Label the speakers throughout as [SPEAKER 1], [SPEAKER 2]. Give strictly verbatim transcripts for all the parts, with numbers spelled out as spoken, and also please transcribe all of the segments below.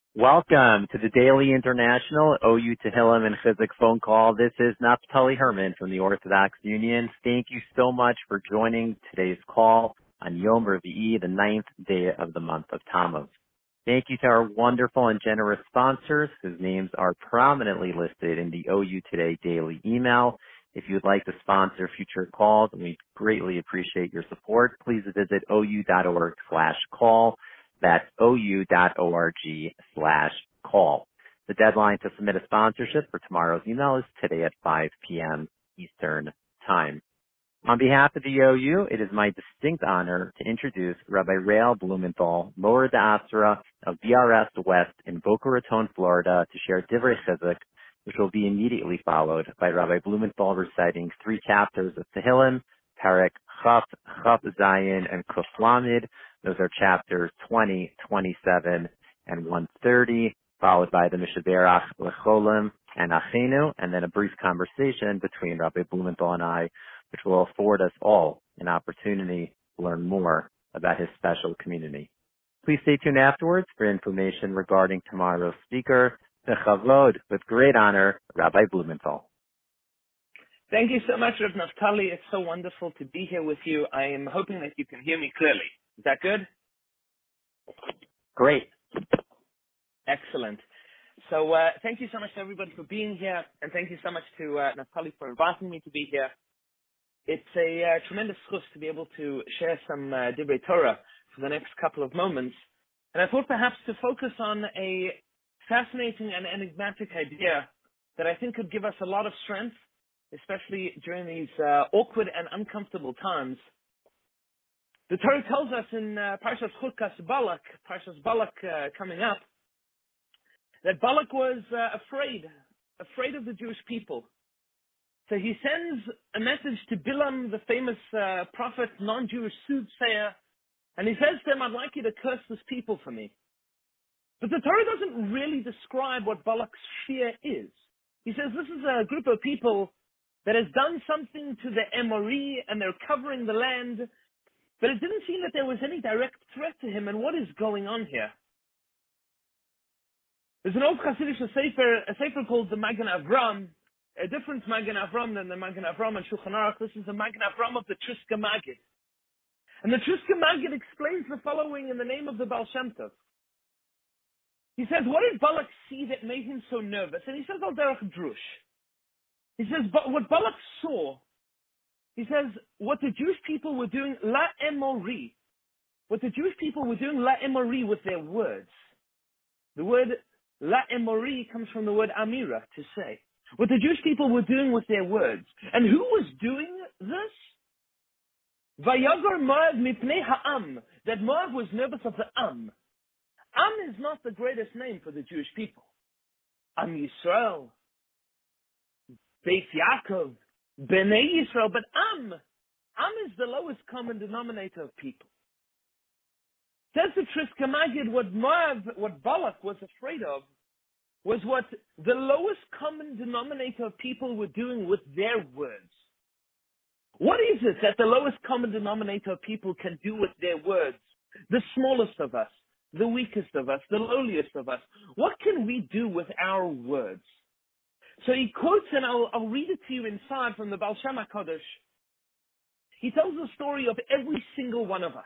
[SPEAKER 1] Welcome to the Daily International O U Tehillim and Chizuk phone call. This is Naftali Herman from the Orthodox Union. Thank you so much for joining today's call on Yom Revi'i, the ninth day of the month of Tammuz. Thank you to our wonderful and generous sponsors whose names are prominently listed in the O U Today daily email. If you'd like to sponsor future calls, we greatly appreciate your support. Please visit ou.org slash call. That's ou.org slash call. The deadline to submit a sponsorship for tomorrow's email is today at five p.m. Eastern Time. On behalf of the O U, it is my distinct honor to introduce Rabbi Rael Blumenthal, Morer D'Asra of B R S West in Boca Raton, Florida, to share Divrei Chizuk, which will be immediately followed by Rabbi Blumenthal reciting three chapters of Tehillim, Perek Chaf, Chaf Zayin, and Kuf Lamed. Those are chapters twenty, twenty-seven, and one thirty, followed by the Mishaberach Lecholim and Achenu, and then a brief conversation between Rabbi Blumenthal and I, which will afford us all an opportunity to learn more about his special community. Please stay tuned afterwards for information regarding tomorrow's speaker, the Chavod, with great honor, Rabbi Blumenthal.
[SPEAKER 2] Thank you so much, Rav Naftali. It's so wonderful to be here with you. I am hoping that you can hear me clearly. Is that good?
[SPEAKER 1] Great.
[SPEAKER 2] Excellent. So uh, thank you so much to everybody for being here, and thank you so much to uh, Naftali for inviting me to be here. It's a uh, tremendous chus to be able to share some uh, Divrei Torah for the next couple of moments. And I thought perhaps to focus on a fascinating and enigmatic idea that I think could give us a lot of strength, especially during these uh, awkward and uncomfortable times. The Torah tells us in uh, Parshas Chukas Balak, Parshas Balak uh, coming up, that Balak was uh, afraid, afraid of the Jewish people. So he sends a message to Bilam, the famous uh, prophet, non-Jewish soothsayer, and he says to him, I'd like you to curse this people for me. But the Torah doesn't really describe what Balak's fear is. He says this is a group of people that has done something to the Emori and they're covering the land, but it didn't seem that there was any direct threat to him. And what is going on here? There's an old Hasidic sefer, a sefer called the Magen Avram, a different Magen Avram than the Magen Avram and Shulchan Aruch. This is the Magen Avram of the Triska Maggid. And the Triska Maggid explains the following in the name of the Baal Shem Tov. He says, what did Balak see that made him so nervous? And he says, Al Derech Drush. He says, but what Balak saw, he says, what the Jewish people were doing, la emori, what the Jewish people were doing, la emori, with their words. The word la emori comes from the word amira, to say. What the Jewish people were doing with their words. And who was doing this? Vayagor Moav mipnei ha'am, that Moav was nervous of the Am. Am is not the greatest name for the Jewish people. Am Yisrael, Beis Yaakov, Bnei Yisrael, but Am, Am is the lowest common denominator of people. Says the Triska Maggid, what Moav, what Balak was afraid of, was what the lowest common denominator of people were doing with their words. What is it that the lowest common denominator of people can do with their words? The smallest of us, the weakest of us, the lowliest of us. What can we do with our words? So he quotes, and I'll, I'll read it to you inside from the Baal Shem HaKadosh. He tells the story of every single one of us.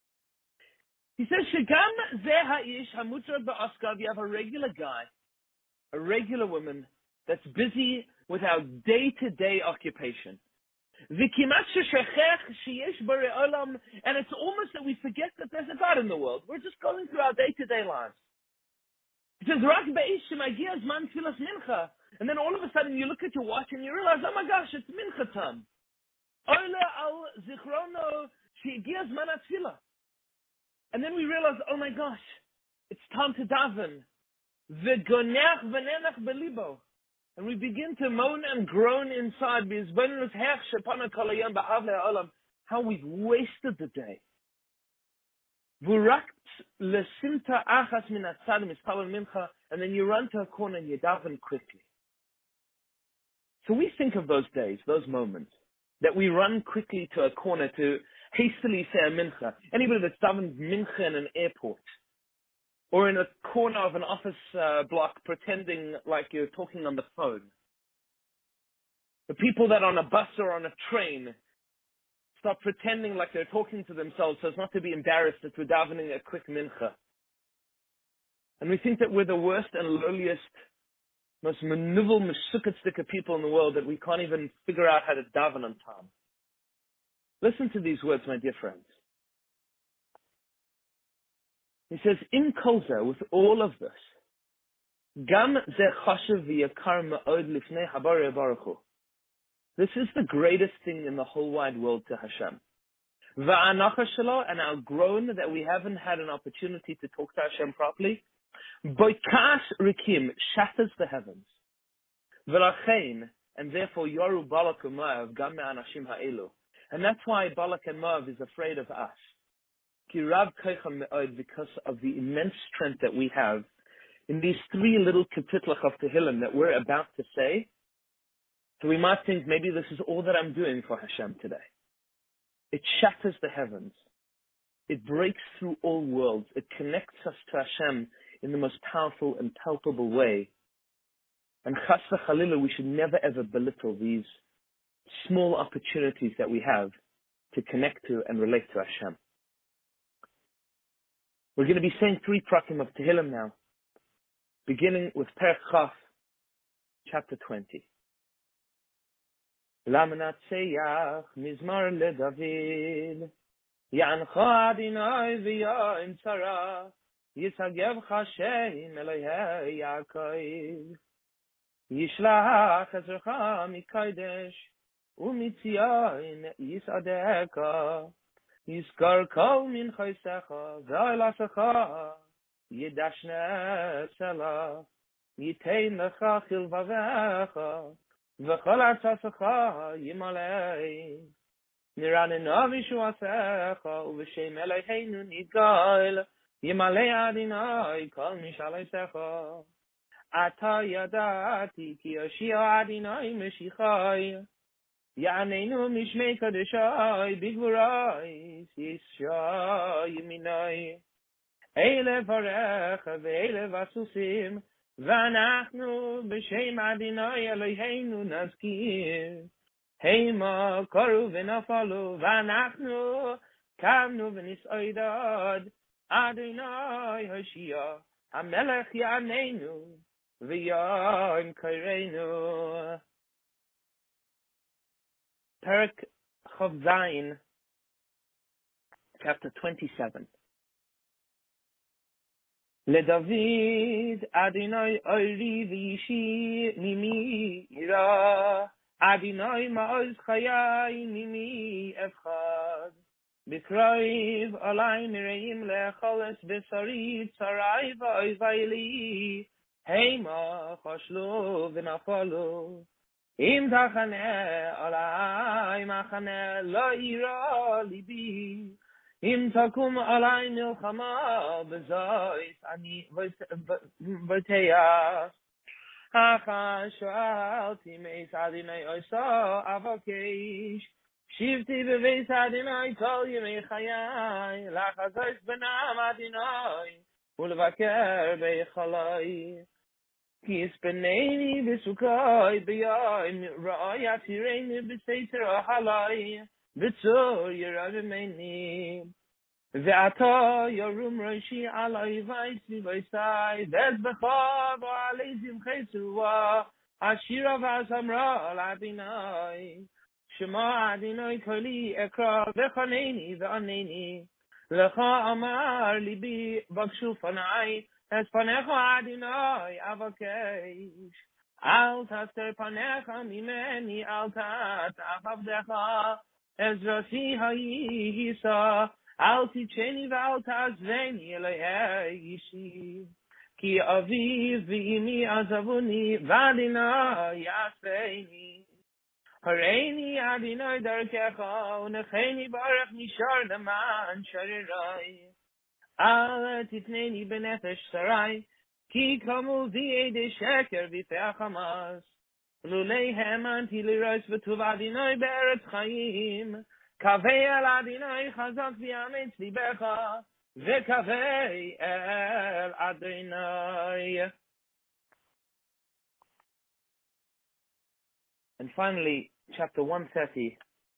[SPEAKER 2] He says, Shegam zeh ha'ish hamutar ba'askav, you have a regular guy, a regular woman that's busy with our day-to-day occupation. V'kimat sheshechech sheyesh borei olam, and it's almost that we forget that there's a God in the world. We're just going through our day-to-day lives. He says, Rak be'ish shemagia zman tfilas mincha, and then all of a sudden you look at your watch and you realize, oh my gosh, it's mincha time. Ola al zichrono she'egia zman atfilah. And then we realize, oh my gosh, it's time to daven. V'gonech v'nenach belibo. And we begin to moan and groan inside how we've wasted the day. And then you run to a corner and you daven quickly. So we think of those days, those moments, that we run quickly to a corner to hastily say a mincha. Anybody that's davened mincha in an airport, or in a corner of an office uh, block pretending like you're talking on the phone. The people that on a bus or on a train stop pretending like they're talking to themselves so as not to be embarrassed that we're davening a quick mincha. And we think that we're the worst and lowliest, most maneuval, mesukatzdika people in the world, that we can't even figure out how to daven on time. Listen to these words, my dear friends. He says, in kolza, with all of this, gam ze chashav v'yakar ma'od lifnei habarei baruch hu. This is the greatest thing in the whole wide world to Hashem. Va'anacha shelo, and our groan that we haven't had an opportunity to talk to Hashem properly, boikas rikim, shatters the heavens. V'lachein, and therefore yoru balak u'moav gam me'anashim ha'elu. And that's why Balak and Moav is afraid of us. Ki rav koichem me'od, because of the immense strength that we have in these three little kapitlach of Tehillim that we're about to say. So we might think maybe this is all that I'm doing for Hashem today. It shatters the heavens. It breaks through all worlds. It connects us to Hashem in the most powerful and palpable way. And chas v'chalila, we should never ever belittle these small opportunities that we have to connect to and relate to Hashem. We're going to be saying three prakim of Tehillim now, beginning with Perek Chaf, chapter twenty. Lamanatseach mizmar leDavid, Yancha Adonai v'ya'im tzara, Yisagev Hashem Elohei Yaakov, Yishlach Ezracha Mikodesh, Umitzion Yisadeka, Yiskar Kol Min Chaysecha, V'Elasecha, Yidashne Sela, Yitein Lecha Chilvavecha, V'chol Artsasecha Yimalei, Niranena Vishuasecha, Uv'Shem Eloheinu Nidgal, Yimalei Adonai Kol Mishalesecha, Ata Yadati Ki Yoshia Adonai Meshichai, Ya'anenu Mishmei Kadeshai Bigvurai Yishai Yiminai, Eile Varecha Ve'eile Vasusim, V'anachnu B'Shem Adonai Eloheinu Nazkir, Heima Koru V'Nafalu, V'anachnu Kamnu V'Nisoidad, Adonai Hoshia, HaMelech Ya'anenu, V'Ya'im Kareinu. Perek Chav Zayin, chapter twenty-seven. LeDavid Adonai Oiri V'ishi Mimi Ira, Adonai Ma'oz Chayai Mimi Efchad, B'kraiv Alai Mireim Lecholes B'sari Tzarai V'Oivayli, Heima Chashlu V'Nafalu, Im Tachane Alai Machane Lo Ira Libi, Im Takum Alai Milchama B'Zois Ani V'Teach, Acha Shoalti Meis Adonai Oisa Avokesh, Shivti B'Veis Adonai Kol Yemei Chayai, Lachazois B'Nam Adonai, U'Levaker B'Echalai, Ki Yispeneni B'Sukai B'Yayim, Ra'ayat Yireini B'Seiter Ahalai, B'Tzor Yeravimeni, Ve'ata Yorum Roshi Alai Vaisi Vaisai, Vez B'Cha V'Alei Zimchei Tzua, Ashira V'Azamra L'Adonai, Shema Adonai Koli Ekra V'Chaneni V'Aneni, Lecha Amar Libi Bakshu Fanai, Es Panecha Adonai Avakesh, Al Taster Panecha Mimeni Al Tat Avavdecha, Ezrasi Hayisa, Al Ticheni V'Al Tazveni Elehei Yishi, Ki Aviv V'Imi Azavuni V'Adonai Yasfeni, Hareini Adonai Darkecha, Unecheni Baruch Nishar Leman Sharirai, Al Titneni B'Nefesh Sarai, Ki Kamu V'Yede Sheker V'Fei HaMas, Lulei Hemanti Lirois V'Tuv Adonai Be'eretz Chaim, Kavei Al Adonai Chazak V'Yametz Libecha, Vekavei el Adonai. And finally, chapter one thirty,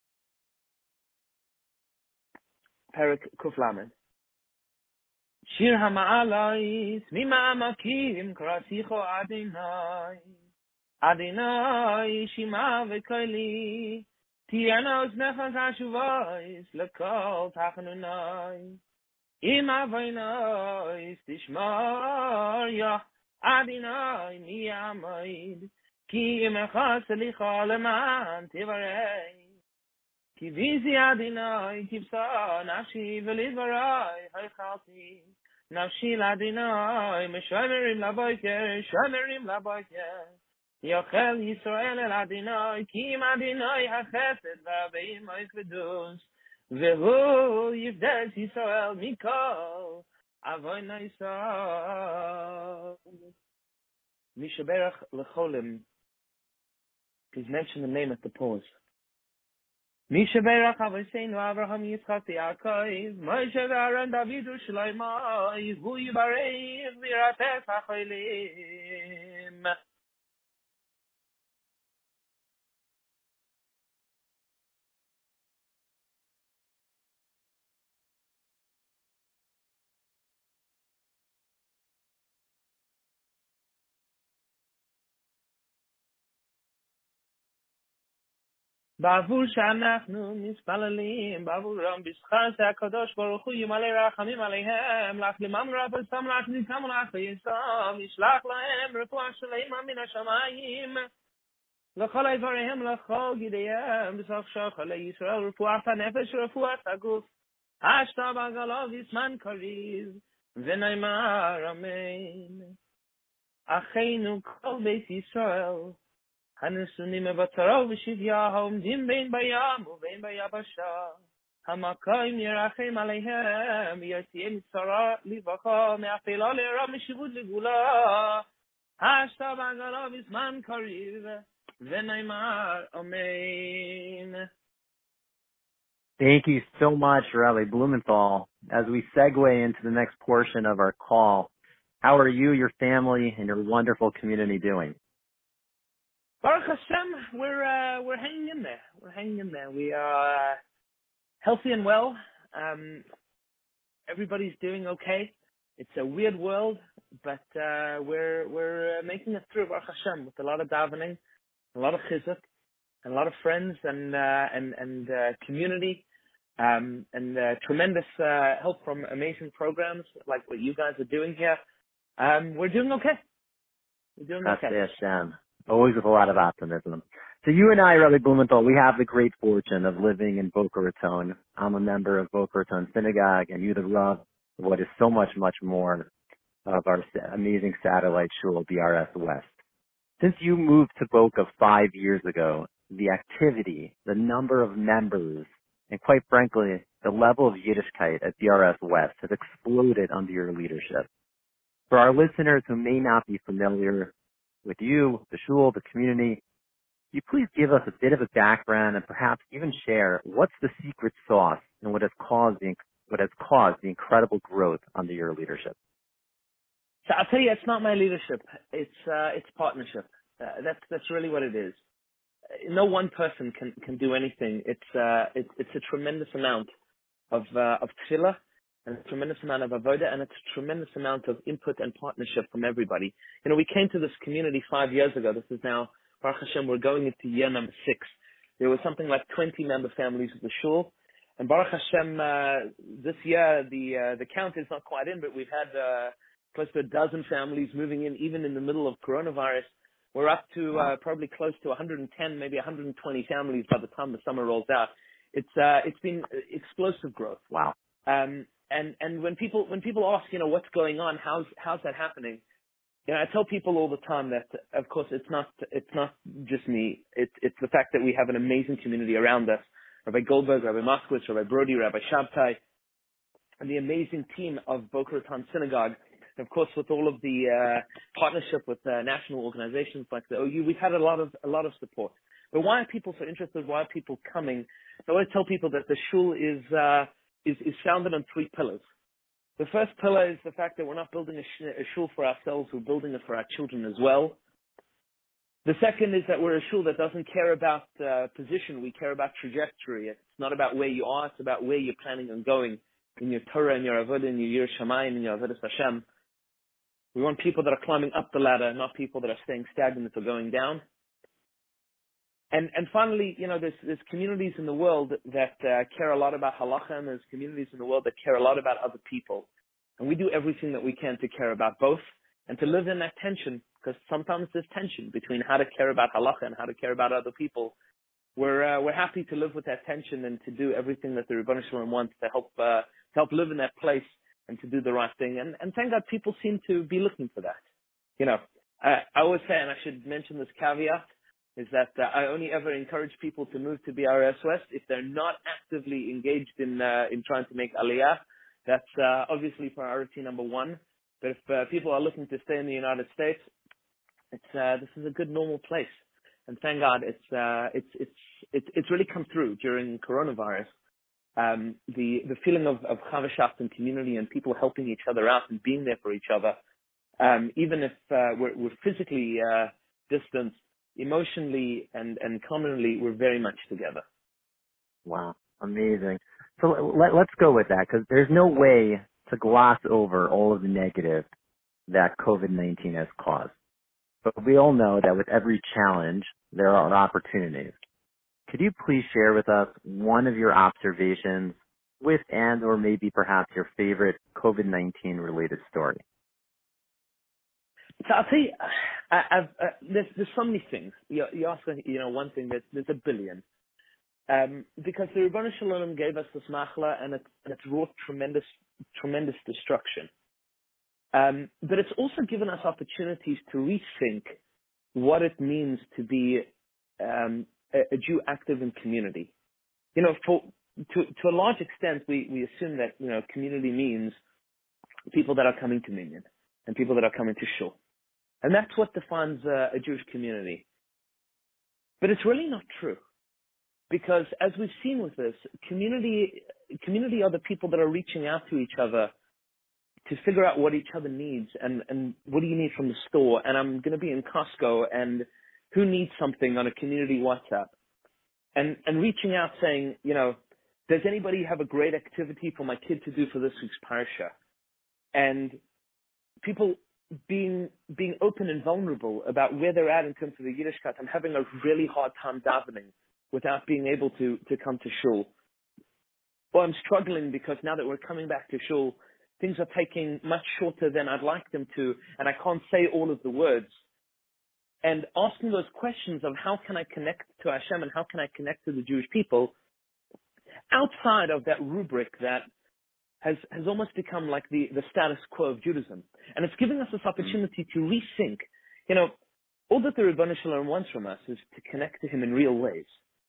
[SPEAKER 2] Perek Kuf Lamed. Shir HaMa'alayis Mima Makim Krasicho Adonai. Adonai Shima V'Koili Tiana Oznecha Zashuvais L'Kol Tachanunai. Im Avonai Tishmar Ya Adonai Mi Amoid Ki Imecha Selicha Leman Tivarei Ki Vizi Adonai Kivsa Nafshi V'Lidvarai Haychalti Nafshi L'Adonai Meshamerim Laboiker Shamerim Laboiker Yochel Yisrael El Adonai Ki Im Adonai HaChesed V'Aveim HaYisvedus Vehu Yivdes Yisrael Mikol Avonai Yisrael. Mishaberach L'Cholim. Please mention the name at the pause. Mishaberach Avoseinu Avraham Yitzchak Yaakov Moshe Aaron David Shlomo Yehu Yibarei V'Yirates HaCholim. בעבור שאנחנו מתפללים, בעבורם בזכות הקדוש ברוך הוא ימלא רחמים עליהם, להחלימם רפואתם להחזיקם ולהחייתם, ישלח להם רפואה שלמה מן השמיים, לכל איבריהם לכל גידיהם, בסוף שחר לישראל רפואת הנפש ורפואת הגוף, השתה בעגלו בזמן קריב, ונאמר אמן. אחינו כל בית ישראל, הנשונים בצרה ובשביה, העומדים בין בים ובין ביבשה, המקום ירחם עליהם, ויוציאם מצרה לברכה, מאפלה לרע, משיבות לגאולה, השתה בעגלו בזמן קריב, ונאמר אמן.
[SPEAKER 1] Thank you so much, Rabbi Blumenthal. As we segue into the next portion of our call, how are you, your family, and your wonderful community doing?
[SPEAKER 2] Baruch Hashem, we're uh, we're hanging in there. We're hanging in there. We are uh, healthy and well. Um, everybody's doing okay. It's a weird world, but uh, we're we're uh, making it through, Baruch Hashem, with a lot of davening, a lot of chizuk, and a lot of friends and uh, and and uh, community, um, and uh, tremendous uh, help from amazing programs like what you guys are doing here. Um, we're doing okay. We're doing okay.
[SPEAKER 1] That's Hashem. Always with a lot of optimism. So you and I, Rabbi Blumenthal, we have the great fortune of living in Boca Raton. I'm a member of Boca Raton Synagogue, and you the Rav, what is so much, much more of our amazing satellite shul, B R S West. Since you moved to Boca five years ago, the activity, the number of members, and quite frankly, the level of Yiddishkeit at B R S West has exploded under your leadership. For our listeners who may not be familiar with you, the shul, the community, can you please give us a bit of a background and perhaps even share what's the secret sauce and what has caused the, what has caused the incredible growth under your leadership?
[SPEAKER 2] So I'll tell you, it's not my leadership. It's uh, it's partnership. Uh, that's that's really what it is. No one person can, can do anything. It's uh, it's it's a tremendous amount of uh, of tefillah, and a tremendous amount of avoda, and it's a tremendous amount of input and partnership from everybody. You know, we came to this community five years ago. This is now, Baruch Hashem, we're going into year number six. There was something like twenty member families of the shul, and Baruch Hashem, uh, this year the uh, the count is not quite in, but we've had uh, close to a dozen families moving in, even in the middle of coronavirus. We're up to uh, probably close to one hundred ten, maybe one hundred twenty families by the time the summer rolls out. It's uh, it's been explosive growth.
[SPEAKER 1] Wow.
[SPEAKER 2] Um, and and when people when people ask, you know, what's going on, how's how's that happening? You know, I tell people all the time that, of course, it's not it's not just me. It's it's the fact that we have an amazing community around us. Rabbi Goldberg, Rabbi Moskowitz, Rabbi Brody, Rabbi Shabtai, and the amazing team of Boca Raton Synagogue. And of course, with all of the uh, partnership with uh, national organizations like the O U, we've had a lot of a lot of support. But why are people so interested? Why are people coming? I always tell people that the shul is uh, is is founded on three pillars. The first pillar is the fact that we're not building a, sh- a shul for ourselves, we're building it for our children as well. The second is that we're a shul that doesn't care about uh, position, we care about trajectory. It's not about where you are, it's about where you're planning on going in your Torah, in your Avodah, in your Yir Shamayim, in your Avodah Hashem. We want people that are climbing up the ladder, not people that are staying stagnant or going down. And and finally, you know, there's there's communities in the world that uh, care a lot about halacha, and there's communities in the world that care a lot about other people. And we do everything that we can to care about both and to live in that tension, because sometimes there's tension between how to care about halacha and how to care about other people. We're uh, we're happy to live with that tension and to do everything that the Rebbeinu Shalom wants to help uh, to help live in that place and to do the right thing. And and thank God people seem to be looking for that. You know, I, I always say, and I should mention this caveat, is that uh, I only ever encourage people to move to B R S West if they're not actively engaged in uh, in trying to make Aliyah. That's uh, obviously priority number one. But if uh, people are looking to stay in the United States, it's uh, this is a good normal place, and thank God it's uh, it's it's it's it's really come through during coronavirus. Um, the the feeling of of Chavashaft and community and people helping each other out and being there for each other, um, even if uh, we're, we're physically uh, distanced. Emotionally and, and commonly, we're very much together.
[SPEAKER 1] Wow, amazing. So let, let's go with that, because there's no way to gloss over all of the negative that COVID nineteen has caused. But we all know that with every challenge, there are opportunities. Could you please share with us one of your observations with and or maybe perhaps your favorite COVID nineteen related story?
[SPEAKER 2] So I'll tell you, I, I've, uh, there's, there's so many things. You, you ask, you know, one thing, there's, there's a billion. Um, because the Rebbeinu Shalom gave us this machla and it, and it's wrought tremendous, tremendous destruction. Um, but it's also given us opportunities to rethink what it means to be um, a, a Jew active in community. You know, for, to, to a large extent, we, we assume that, you know, community means people that are coming to Minyan and people that are coming to Shul. And that's what defines uh, a Jewish community. But it's really not true. Because as we've seen with this, community community are the people that are reaching out to each other to figure out what each other needs and, and what do you need from the store. And I'm going to be in Costco and who needs something on a community WhatsApp. And, and reaching out saying, you know, does anybody have a great activity for my kid to do for this week's parsha? And people being being open and vulnerable about where they're at in terms of the Yiddishkeit. I'm having a really hard time davening without being able to, to come to shul. Or I'm struggling because now that we're coming back to shul, things are taking much shorter than I'd like them to, and I can't say all of the words. And asking those questions of how can I connect to Hashem and how can I connect to the Jewish people outside of that rubric that has, has almost become like the, the status quo of Judaism. And it's giving us this opportunity to rethink, you know, all that the Rebbeinu Shalom wants from us is to connect to him in real ways.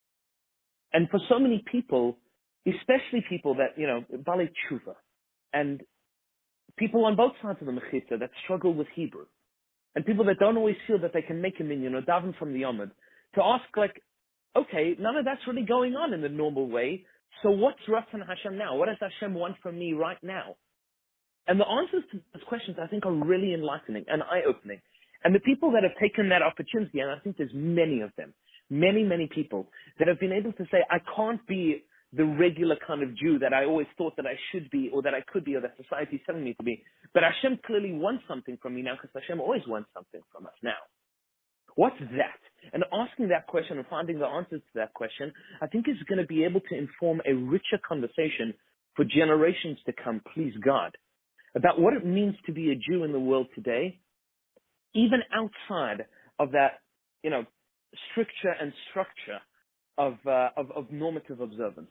[SPEAKER 2] And for so many people, especially people that, you know, Balei Tshuva, and people on both sides of the Mechitza that struggle with Hebrew, and people that don't always feel that they can make a minyan or daven from the Yomad, to ask like, okay, none of that's really going on in the normal way, so what's Ratzon Hashem now? What does Hashem want from me right now? And the answers to those questions, I think, are really enlightening and eye-opening. And the people that have taken that opportunity, and I think there's many of them, many, many people that have been able to say, I can't be the regular kind of Jew that I always thought that I should be or that I could be or that society is telling me to be. But Hashem clearly wants something from me now because Hashem always wants something from us now. What's that? And asking that question and finding the answers to that question, I think is going to be able to inform a richer conversation for generations to come, please God, about what it means to be a Jew in the world today, even outside of that, you know, stricture and structure of, uh, of, of normative observance.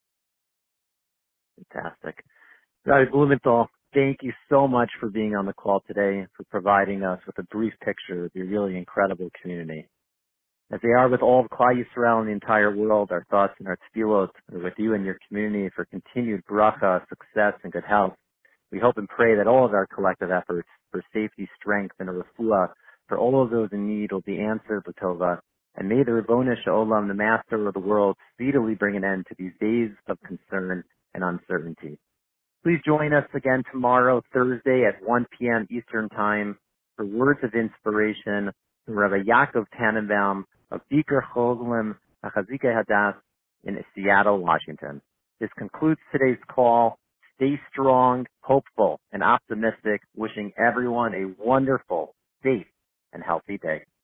[SPEAKER 1] Fantastic. Rabbi Blumenthal, thank you so much for being on the call today, for providing us with a brief picture of your really incredible community. As they are with all of Klal Yisrael and the entire world, our thoughts and our tefillot are with you and your community for continued bracha, success, and good health. We hope and pray that all of our collective efforts for safety, strength, and a refuah for all of those in need will be answered b'tova. And may the Ribono Shel Olam, the Master of the world, speedily bring an end to these days of concern and uncertainty. Please join us again tomorrow, Thursday at one p.m. Eastern Time for Words of Inspiration from Rabbi Yaakov Tannenbaum of Bikur Cholim Achazikei Hadass in Seattle, Washington. This concludes today's call. Stay strong, hopeful, and optimistic, wishing everyone a wonderful, safe, and healthy day.